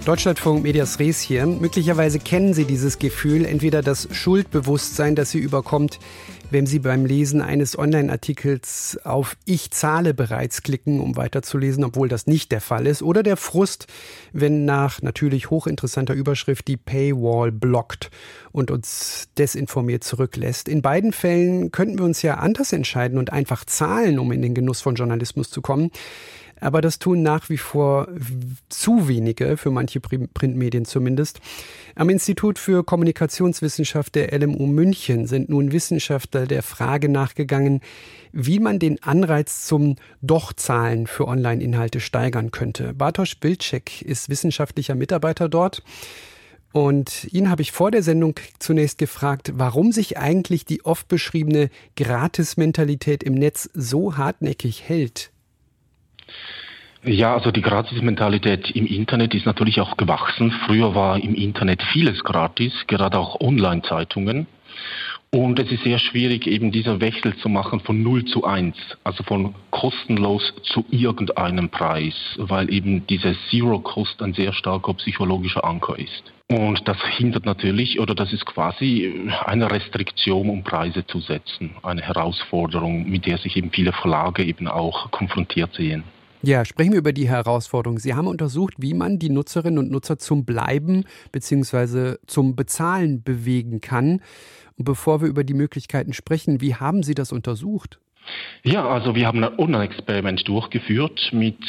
Deutschlandfunk Medias Res hier. Möglicherweise kennen Sie dieses Gefühl, entweder das Schuldbewusstsein, das Sie überkommt, wenn Sie beim Lesen eines Online-Artikels auf Ich zahle bereits klicken, um weiterzulesen, obwohl das nicht der Fall ist. Oder der Frust, wenn nach natürlich hochinteressanter Überschrift die Paywall blockt und uns desinformiert zurücklässt. In beiden Fällen könnten wir uns ja anders entscheiden und einfach zahlen, um in den Genuss von Journalismus zu kommen. Aber das tun nach wie vor zu wenige, für manche Printmedien zumindest. Am Institut für Kommunikationswissenschaft der LMU München sind nun Wissenschaftler der Frage nachgegangen, wie man den Anreiz zum Doch-Zahlen für Online-Inhalte steigern könnte. Bartosz Wilczek ist wissenschaftlicher Mitarbeiter dort. Und ihn habe ich vor der Sendung zunächst gefragt, warum sich eigentlich die oft beschriebene Gratis-Mentalität im Netz so hartnäckig hält. Ja, also die Gratis-Mentalität im Internet ist natürlich auch gewachsen. Früher war im Internet vieles gratis, gerade auch Online-Zeitungen. Und es ist sehr schwierig, eben dieser Wechsel zu machen von 0 zu 1, also von kostenlos zu irgendeinem Preis, weil eben diese Zero-Cost ein sehr starker psychologischer Anker ist. Und das hindert natürlich, oder das ist quasi eine Restriktion, um Preise zu setzen, eine Herausforderung, mit der sich eben viele Verlage eben auch konfrontiert sehen. Ja, sprechen wir über die Herausforderung. Sie haben untersucht, wie man die Nutzerinnen und Nutzer zum Bleiben bzw. zum Bezahlen bewegen kann. Und bevor wir über die Möglichkeiten sprechen, wie haben Sie das untersucht? Ja, also wir haben ein Online-Experiment durchgeführt mit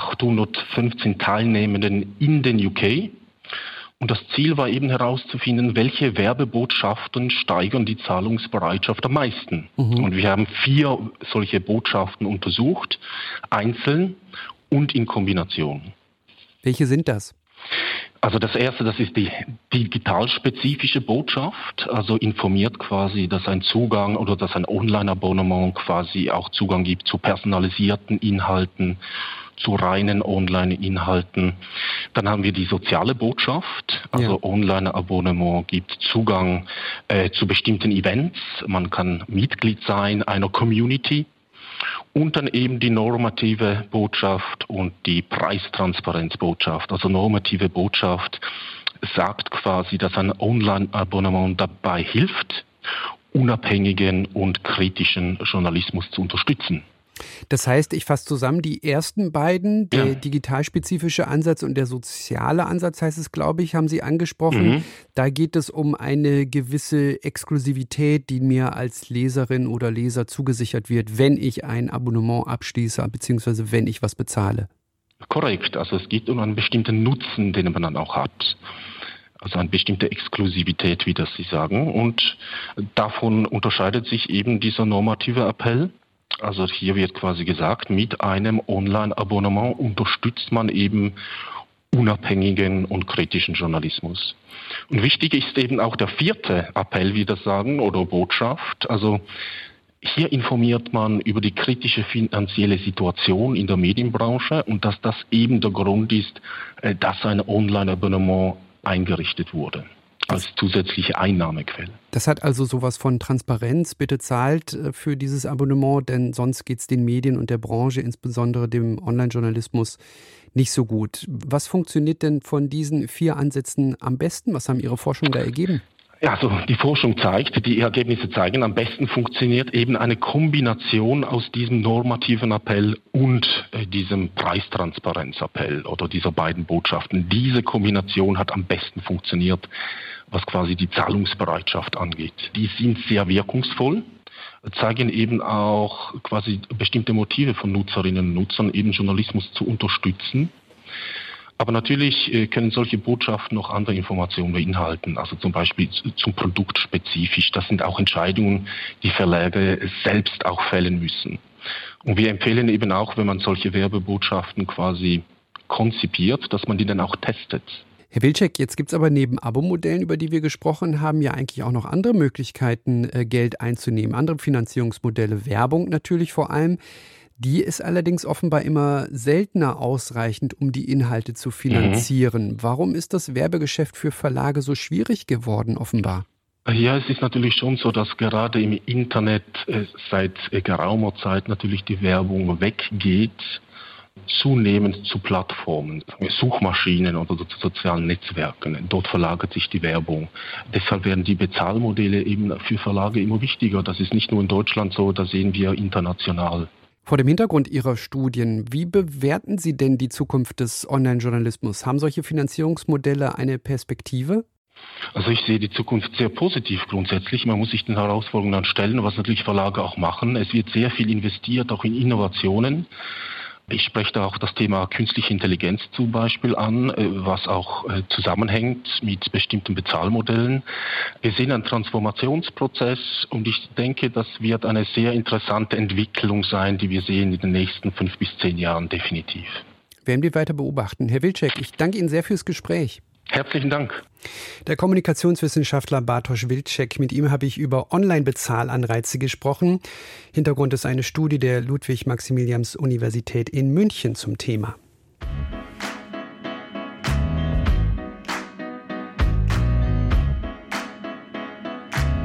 815 Teilnehmenden in den UK. Und das Ziel war eben herauszufinden, welche Werbebotschaften steigern die Zahlungsbereitschaft am meisten. Und wir haben 4 solche Botschaften untersucht, einzeln und in Kombination. Welche sind das? Also das erste, das ist die digitalspezifische Botschaft, also informiert quasi, dass ein Zugang oder dass ein Online-Abonnement quasi auch Zugang gibt zu personalisierten Inhalten, zu reinen Online-Inhalten. Dann haben wir die soziale Botschaft, also Online-Abonnement gibt Zugang zu bestimmten Events. Man kann Mitglied sein einer Community. Und dann eben die normative Botschaft und die Preistransparenzbotschaft. Also normative Botschaft sagt quasi, dass ein Online-Abonnement dabei hilft, unabhängigen und kritischen Journalismus zu unterstützen. Das heißt, ich fasse zusammen, die ersten beiden, der digitalspezifische Ansatz und der soziale Ansatz, heißt es, glaube ich, haben Sie angesprochen. Da geht es um eine gewisse Exklusivität, die mir als Leserin oder Leser zugesichert wird, wenn ich ein Abonnement abschließe, beziehungsweise wenn ich was bezahle. Korrekt, also es geht um einen bestimmten Nutzen, den man dann auch hat. Also eine bestimmte Exklusivität, wie das Sie sagen. Und davon unterscheidet sich eben dieser normative Appell. Also hier wird quasi gesagt, mit einem Online-Abonnement unterstützt man eben unabhängigen und kritischen Journalismus. Und wichtig ist eben auch der 4. Appell, wie das sagen, oder Botschaft. Also hier informiert man über die kritische finanzielle Situation in der Medienbranche und dass das eben der Grund ist, dass ein Online-Abonnement eingerichtet wurde als zusätzliche Einnahmequelle. Das hat also sowas von Transparenz. Bitte zahlt für dieses Abonnement, denn sonst geht es den Medien und der Branche, insbesondere dem Online-Journalismus, nicht so gut. Was funktioniert denn von diesen 4 Ansätzen am besten? Was haben Ihre Forschungen da ergeben? Ja, also die Forschung zeigt, die Ergebnisse zeigen, am besten funktioniert eben eine Kombination aus diesem normativen Appell und diesem Preistransparenzappell oder dieser beiden Botschaften. Diese Kombination hat am besten funktioniert, was quasi die Zahlungsbereitschaft angeht. Die sind sehr wirkungsvoll, zeigen eben auch quasi bestimmte Motive von Nutzerinnen und Nutzern, eben Journalismus zu unterstützen. Aber natürlich können solche Botschaften noch andere Informationen beinhalten, also zum Beispiel zum Produkt spezifisch. Das sind auch Entscheidungen, die Verlage selbst auch fällen müssen. Und wir empfehlen eben auch, wenn man solche Werbebotschaften quasi konzipiert, dass man die dann auch testet. Herr Wilczek, jetzt gibt es aber neben Abo-Modellen, über die wir gesprochen haben, ja eigentlich auch noch andere Möglichkeiten, Geld einzunehmen, andere Finanzierungsmodelle, Werbung natürlich vor allem. Die ist allerdings offenbar immer seltener ausreichend, um die Inhalte zu finanzieren. Warum ist das Werbegeschäft für Verlage so schwierig geworden, offenbar? Ja, es ist natürlich schon so, dass gerade im Internet seit geraumer Zeit natürlich die Werbung weggeht. zunehmend zu Plattformen, Suchmaschinen oder zu sozialen Netzwerken. Dort verlagert sich die Werbung. Deshalb werden die Bezahlmodelle eben für Verlage immer wichtiger. Das ist nicht nur in Deutschland so, das sehen wir international. Vor dem Hintergrund Ihrer Studien, wie bewerten Sie denn die Zukunft des Online-Journalismus? Haben solche Finanzierungsmodelle eine Perspektive? Also ich sehe die Zukunft sehr positiv grundsätzlich. Man muss sich den Herausforderungen dann stellen, was natürlich Verlage auch machen. Es wird sehr viel investiert, auch in Innovationen. Ich spreche da auch das Thema künstliche Intelligenz zum Beispiel an, was auch zusammenhängt mit bestimmten Bezahlmodellen. Wir sehen einen Transformationsprozess und ich denke, das wird eine sehr interessante Entwicklung sein, die wir sehen in den nächsten 5 bis 10 Jahren definitiv. Werden wir weiter beobachten. Herr Wilczek, ich danke Ihnen sehr fürs Gespräch. Herzlichen Dank. Der Kommunikationswissenschaftler Bartosz Wilczek, mit ihm habe ich über Online-Bezahlanreize gesprochen. Hintergrund ist eine Studie der Ludwig-Maximilians-Universität in München zum Thema.